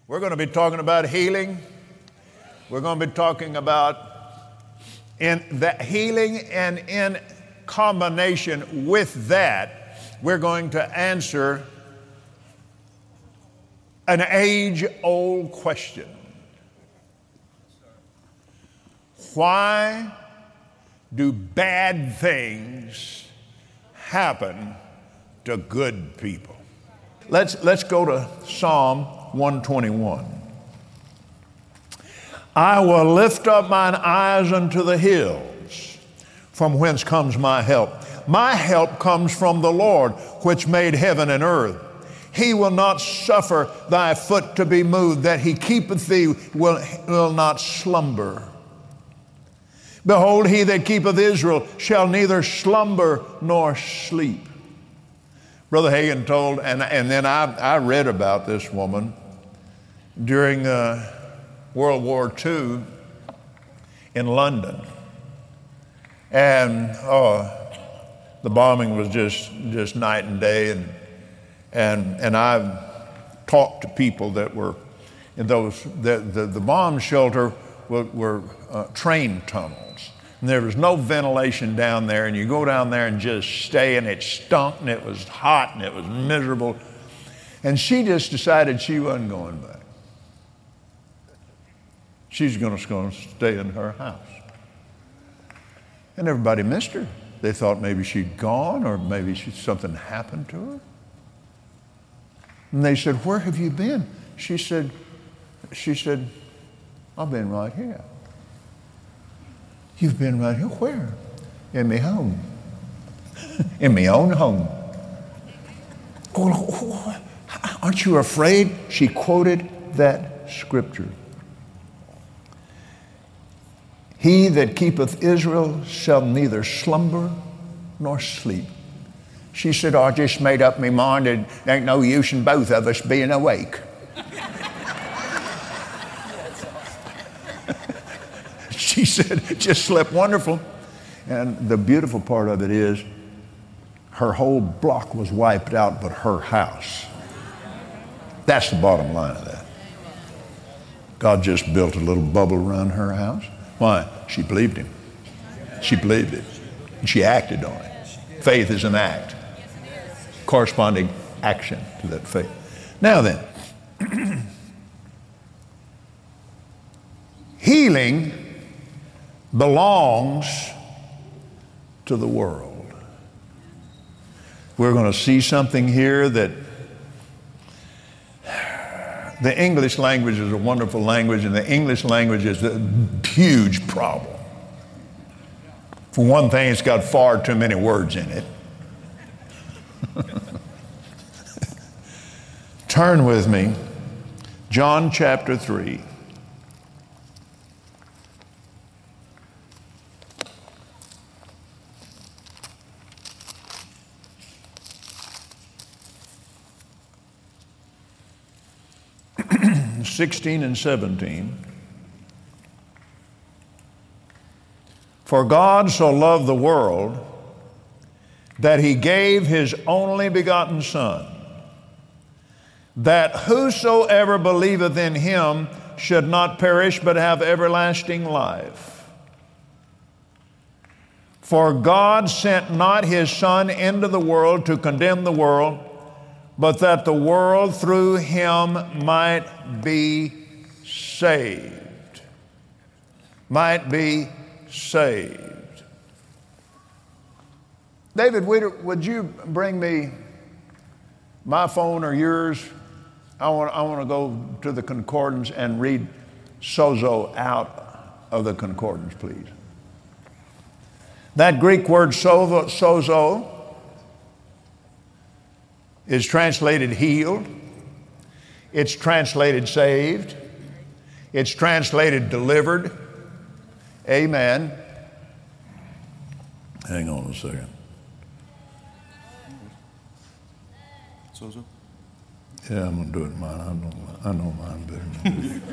We're going to be talking about healing. We're going to be talking about in that healing, and in combination with that, we're going to answer an age-old question. Why do bad things happen to good people? Let's go to Psalm 121. I will lift up mine eyes unto the hills, from whence comes my help. My help comes from the Lord, which made heaven and earth. He will not suffer thy foot to be moved, that he keepeth thee will not slumber. Behold, he that keepeth Israel shall neither slumber nor sleep. Brother Hagin told, and then I read about this woman during World War II in London. And the bombing was just night and day. And I've talked to people that were in those, the bomb shelter were train tunnels. And there was no ventilation down there, and you go down there and just stay, and it stunk, and it was hot, and it was miserable. And she just decided she wasn't going back. She's going to stay in her house. And everybody missed her. They thought maybe she'd gone, or maybe something happened to her. And they said, "Where have you been?" She said, "I've been right here." "You've been right here? Where?" "In my home." "In my own home." "Oh, aren't you afraid?" She quoted that scripture. He that keepeth Israel shall neither slumber nor sleep. She said, "I just made up my mind that there ain't no use in both of us being awake." She said, "Just slept wonderful." And the beautiful part of it is her whole block was wiped out but her house. That's the bottom line of that. God just built a little bubble around her house. Why? She believed him. She believed it. And she acted on it. Faith is an act. Corresponding action to that faith. Now then, healing belongs to the world. We're going to see something here that the English language is a wonderful language, and the English language is a huge problem. For one thing, it's got far too many words in it. Turn with me, John chapter 3. Verses 16 and 17. For God so loved the world that he gave his only begotten Son, that whosoever believeth in him should not perish but have everlasting life. For God sent not his Son into the world to condemn the world, but that the world through him might be saved. Might be saved. David, would you bring me my phone or yours? I want to go to the concordance and read sozo out of the concordance, please. That Greek word sozo is translated healed. It's translated saved. It's translated delivered. Amen. Hang on a second. Sozo? Yeah, I'm going to do it mine. I know mine better than you.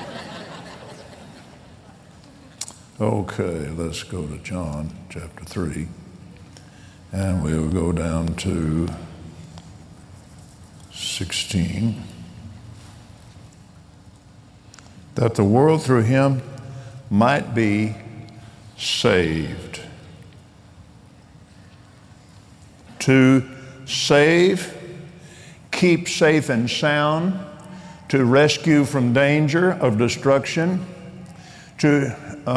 Okay, let's go to John chapter 3. And we'll go down to 16. that the world through him might be saved. To save, keep safe and sound, to rescue from danger of destruction, to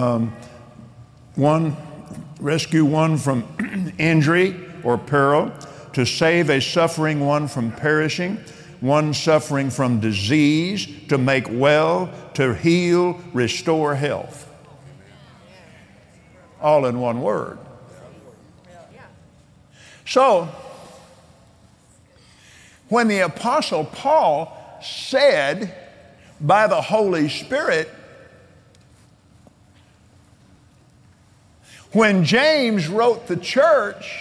rescue one from injury or peril, to save a suffering one from perishing, one suffering from disease, to make well, to heal, restore health. All in one word. So, when the Apostle Paul said by the Holy Spirit, when James wrote the church,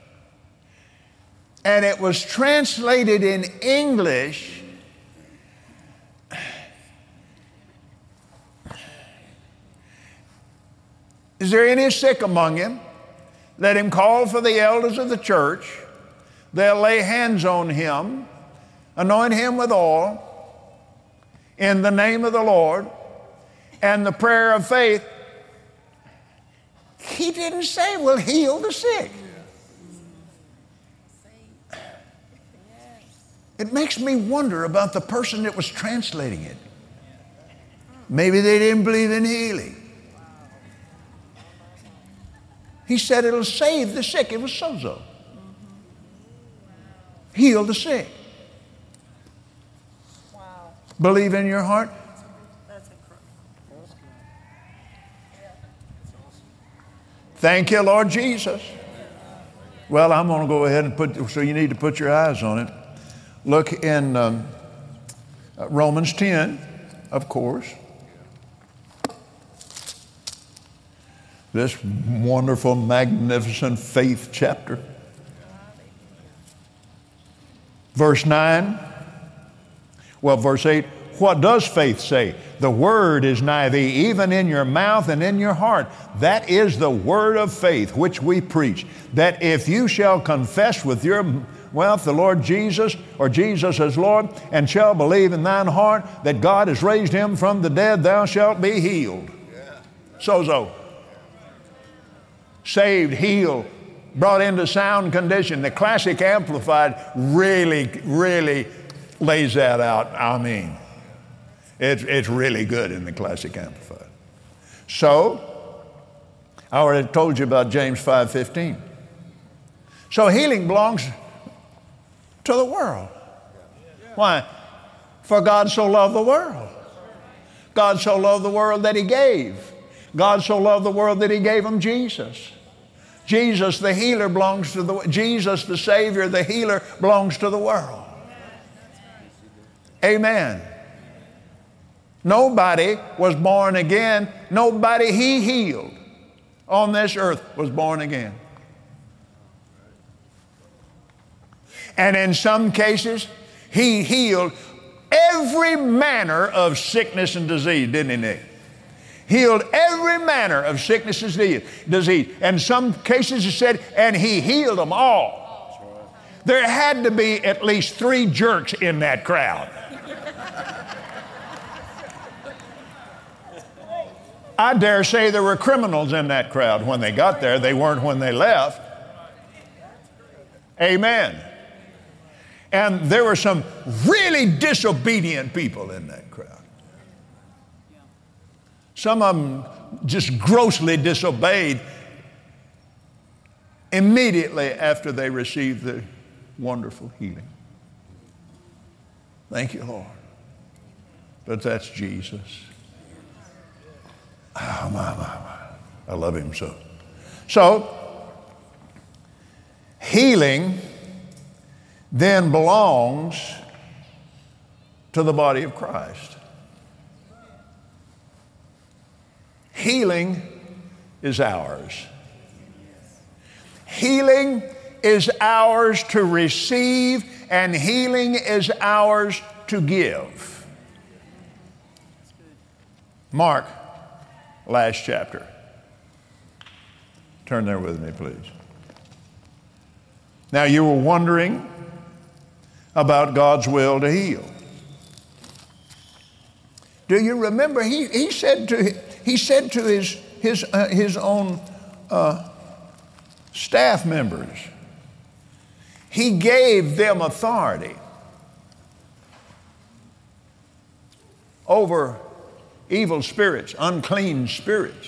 and it was translated in English, is there any sick among him? Let him call for the elders of the church. They'll lay hands on him, anoint him with oil in the name of the Lord, and the prayer of faith. He didn't say will heal the sick. It makes me wonder about the person that was translating it. Maybe they didn't believe in healing. He said it'll save the sick. It was sozo. Heal the sick. Wow. Believe in your heart. That's incredible. Thank you, Lord Jesus. Well, I'm going to go ahead and so you need to put your eyes on it. Look in Romans 10, of course. This wonderful, magnificent faith chapter. Verse 9. Well, verse 8. What does faith say? The word is nigh thee, even in your mouth and in your heart. That is the word of faith which we preach. That if you shall confess with your mouth the Lord Jesus, or Jesus as Lord, and shall believe in thine heart that God has raised him from the dead, thou shalt be healed. Sozo. Saved, healed, brought into sound condition. The Classic Amplified really lays that out. I mean, it's really good in the Classic Amplified. So, I already told you about James 5:15. So healing belongs to the world. Why? For God so loved the world. God so loved the world that he gave. God so loved the world that he gave him Jesus. Jesus the healer belongs to the, Jesus the Savior, the healer belongs to the world. Amen. Nobody was born again. Nobody he healed on this earth was born again. And in some cases, he healed every manner of sickness and disease, didn't he, Nick? Healed every manner of sickness and disease. In some cases, he said, and he healed them all. There had to be at least 3 jerks in that crowd. I dare say there were criminals in that crowd when they got there. They weren't when they left. Amen. And there were some really disobedient people in that crowd. Some of them just grossly disobeyed immediately after they received the wonderful healing. Thank you, Lord. But that's Jesus. Oh, my. I love him so. So, healing then belongs to the body of Christ. Healing is ours. Healing is ours to receive, and healing is ours to give. Mark, last chapter. Turn there with me, please. Now, you were wondering about God's will to heal. Do you remember he said to his own staff members, he gave them authority over evil spirits, unclean spirits,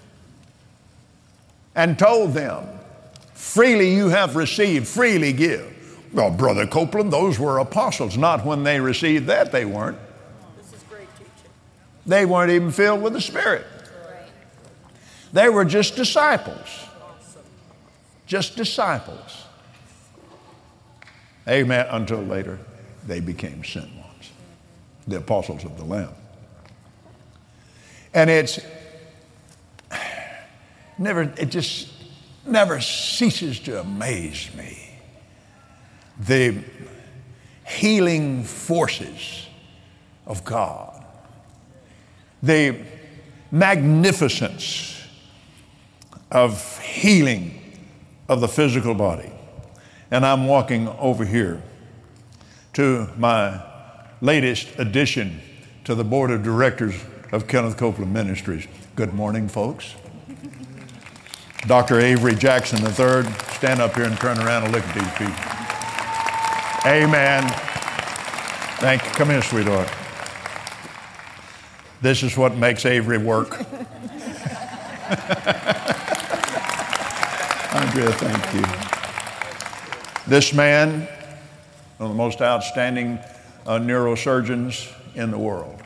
and told them, freely you have received, freely give. Well, Brother Copeland, those were apostles. Not when they received that, they weren't. This is great teaching. They weren't even filled with the Spirit. They were just disciples. Just disciples. Amen. Until later, they became sent ones. The apostles of the Lamb. And it just never ceases to amaze me. The healing forces of God. The magnificence of healing of the physical body. And I'm walking over here to my latest addition to the board of directors of Kenneth Copeland Ministries. Good morning, folks. Dr. Avery Jackson III, stand up here and turn around and look at these people. Amen. Thank you. Come here, sweetheart. This is what makes Avery work. Andrea, thank you. This man, one of the most outstanding neurosurgeons in the world,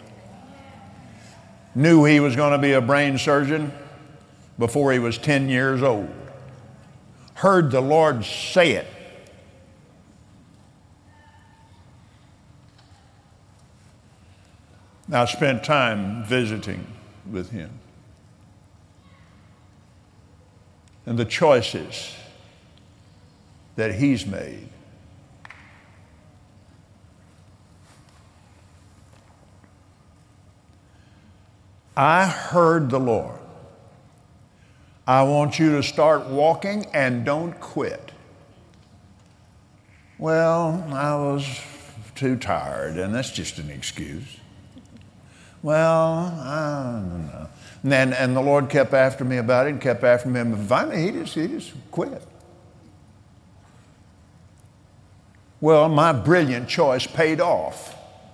knew he was going to be a brain surgeon before he was 10 years old. Heard the Lord say it. I spent time visiting with him. And the choices that he's made. I heard the Lord. I want you to start walking and don't quit. Well, I was too tired, and that's just an excuse. Well, I don't know. And the Lord kept after me about it and kept after me. And finally, he just quit. Well, my brilliant choice paid off.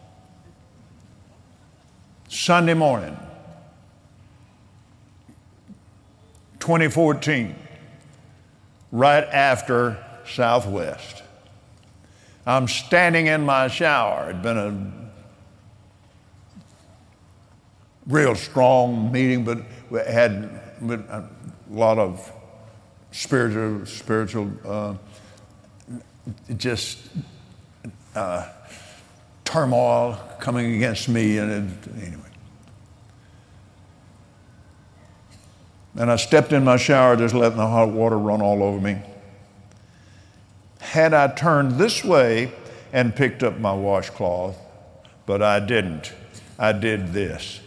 Sunday morning, 2014, right after Southwest. I'm standing in my shower. It'd been a real strong meeting, but we had a lot of spiritual turmoil coming against me. And anyway. And I stepped in my shower, just letting the hot water run all over me. Had I turned this way and picked up my washcloth, but I didn't. I did this.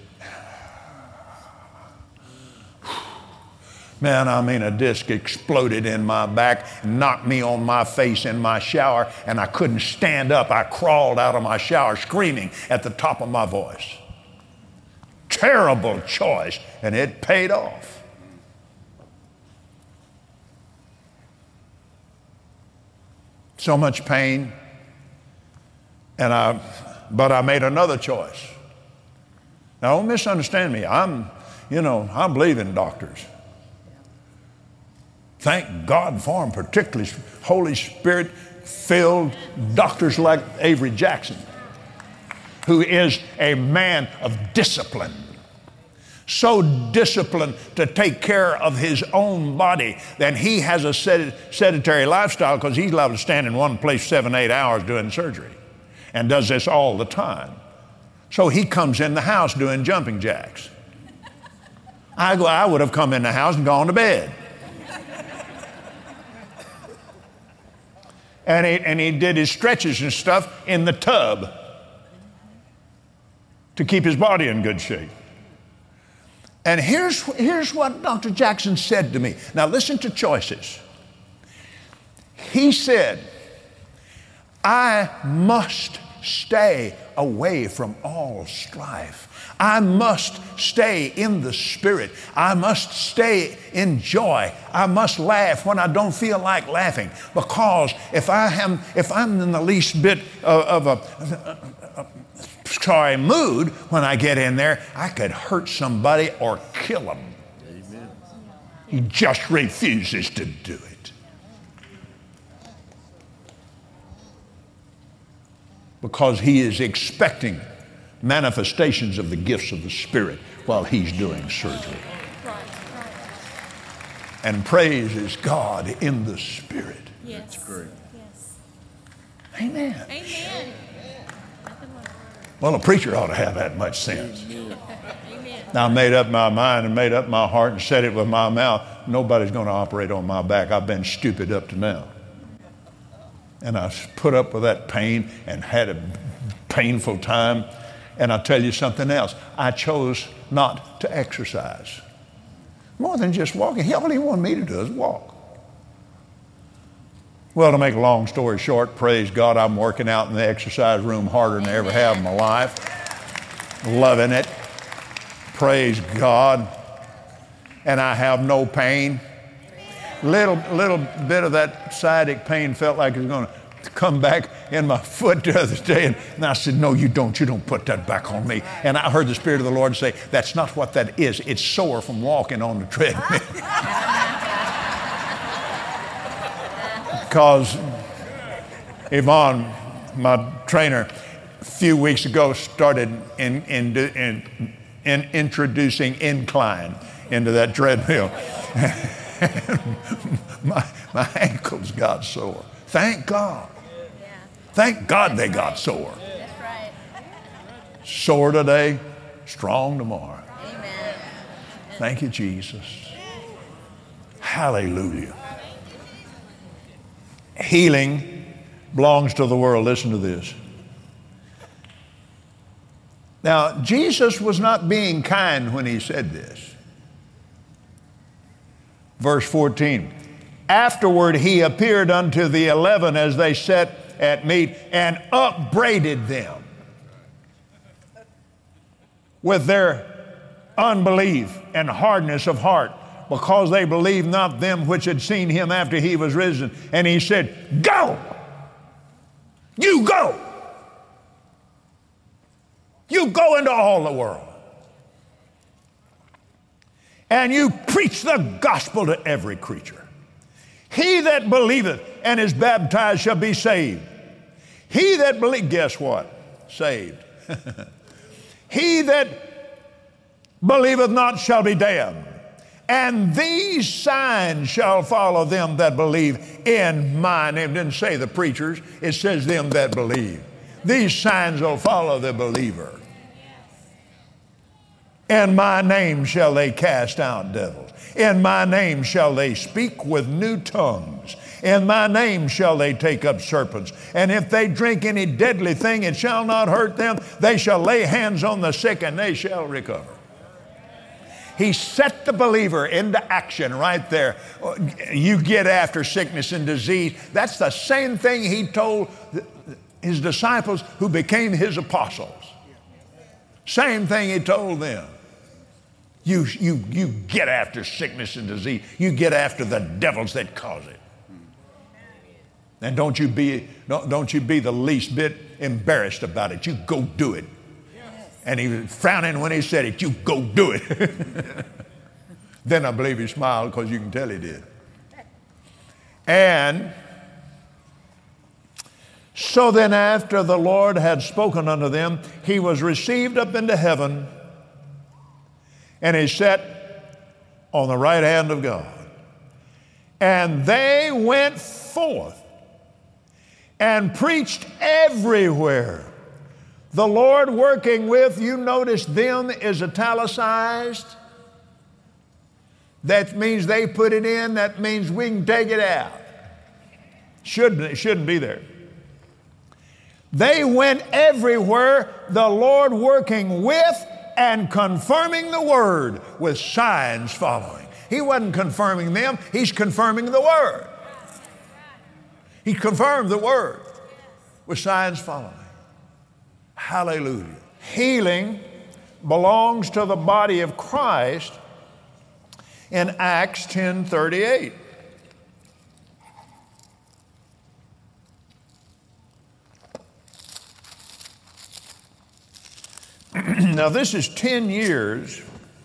Man, I mean, a disc exploded in my back, knocked me on my face in my shower, and I couldn't stand up. I crawled out of my shower screaming at the top of my voice. Terrible choice, and it paid off. So much pain, but I made another choice. Now, don't misunderstand me. I believe in doctors. Thank God for them, particularly Holy Spirit-filled doctors like Avery Jackson, who is a man of discipline. So disciplined to take care of his own body that he has a sedentary lifestyle because he's allowed to stand in one place 7-8 hours doing surgery and does this all the time. So he comes in the house doing jumping jacks. I would have come in the house and gone to bed. And he did his stretches and stuff in the tub to keep his body in good shape. And here's what Dr. Jackson said to me. Now listen to choices. He said, I must stay away from all strife. I must stay in the Spirit. I must stay in joy. I must laugh when I don't feel like laughing, because if I'm in the least bit of a sorry mood when I get in there, I could hurt somebody or kill them. Amen. He just refuses to do it. Because he is expecting manifestations of the gifts of the Spirit while he's doing surgery. And praises God in the Spirit. Yes. That's great. Yes. Amen. Amen. Well, a preacher ought to have that much sense. Amen. Now, I made up my mind and made up my heart and said it with my mouth. Nobody's going to operate on my back. I've been stupid up to now. And I put up with that pain and had a painful time. And I'll tell you something else. I chose not to exercise. More than just walking. All he wanted me to do is walk. Well, to make a long story short, praise God, I'm working out in the exercise room harder than I ever have in my life. Loving it. Praise God. And I have no pain. Little bit of that sciatic pain felt like it was going to come back in my foot the other day. And I said, no, you don't. You don't put that back on me. And I heard the Spirit of the Lord say, that's not what that is. It's sore from walking on the treadmill. Because Yvonne, my trainer, a few weeks ago started introducing incline into that treadmill. my ankles got sore. Thank God. Thank God they got sore. That's right. Sore today, strong tomorrow. Amen. Thank you, Jesus. Hallelujah. Healing belongs to the world. Listen to this. Now, Jesus was not being kind when he said this. Verse 14. Afterward, he appeared unto the 11 as they sat at meat and upbraided them with their unbelief and hardness of heart, because they believed not them which had seen him after he was risen. And he said, go! You go! You go into all the world. And you preach the gospel to every creature. He that believeth and is baptized shall be saved. He that believeth, guess what? Saved. He that believeth not shall be damned. And these signs shall follow them that believe in my name. It didn't say the preachers. It says them that believe. These signs will follow the believer. In my name shall they cast out devils. In my name shall they speak with new tongues. In my name shall they take up serpents. And if they drink any deadly thing, it shall not hurt them. They shall lay hands on the sick and they shall recover. He set the believer into action right there. You get after sickness and disease. That's the same thing he told his disciples who became his apostles. Same thing he told them. You get after sickness and disease. You get after the devils that cause it. And don't you be the least bit embarrassed about it. You go do it. And he was frowning when he said it. You go do it. Then I believe he smiled, because you can tell he did. And so then after the Lord had spoken unto them, he was received up into heaven, and he sat on the right hand of God. And they went forth and preached everywhere, the Lord working with, you notice them is italicized. That means they put it in. That means we can take it out. It shouldn't be there. They went everywhere, the Lord working with and confirming the word with signs following. He wasn't confirming them. He's confirming the word. He confirmed the word with signs following. Hallelujah. Healing belongs to the body of Christ in Acts 10:38. Now this is 10 years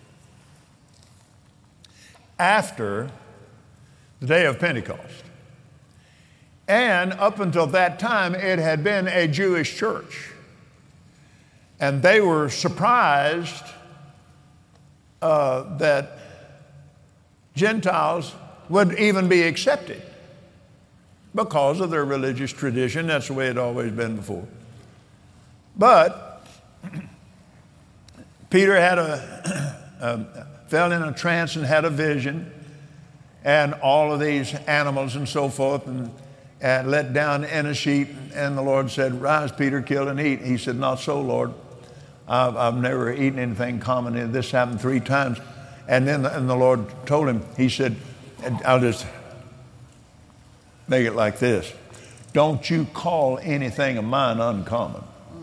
after the day of Pentecost. And up until that time, it had been a Jewish church. And they were surprised that Gentiles would even be accepted because of their religious tradition. That's the way it always been before. But Peter fell in a trance and had a vision, and all of these animals and so forth, and let down in a sheet. And the Lord said, "Rise, Peter, kill and eat." He said, "Not so, Lord. I've never eaten anything common." This happened 3 times. And then the Lord told him, he said, I'll just make it like this: don't you call anything of mine uncommon.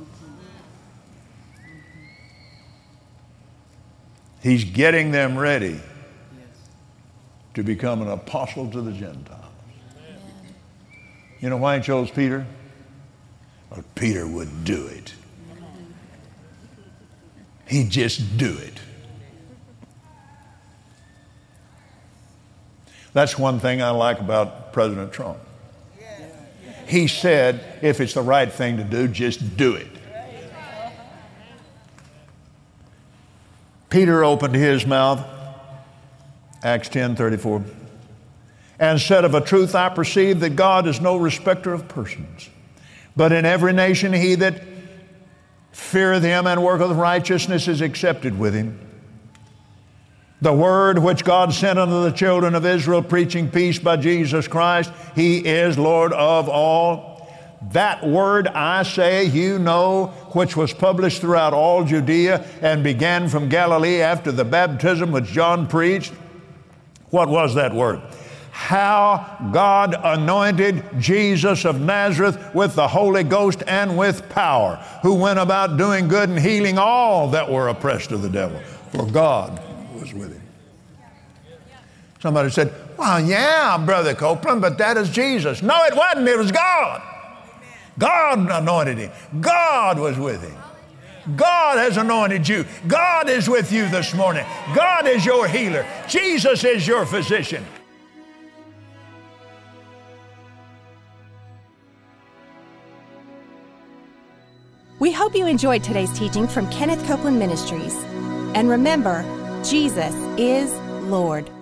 He's getting them ready to become an apostle to the Gentiles. You know why he chose Peter? Well, Peter would do it. He'd just do it. That's one thing I like about President Trump. He said, if it's the right thing to do, just do it. Peter opened his mouth, Acts 10:34, and said, "Of a truth I perceive that God is no respecter of persons, but in every nation he that feareth him and worketh righteousness is accepted with him. The word which God sent unto the children of Israel, preaching peace by Jesus Christ, he is Lord of all. That word I say, you know, which was published throughout all Judea and began from Galilee after the baptism which John preached." What was that word? How God anointed Jesus of Nazareth with the Holy Ghost and with power, who went about doing good and healing all that were oppressed of the devil, for God was with him. Somebody said, "Well, yeah, Brother Copeland, but that is Jesus." No, it wasn't. It was God. God anointed him. God was with him. God has anointed you. God is with you this morning. God is your healer. Jesus is your physician. We hope you enjoyed today's teaching from Kenneth Copeland Ministries. And remember, Jesus is Lord.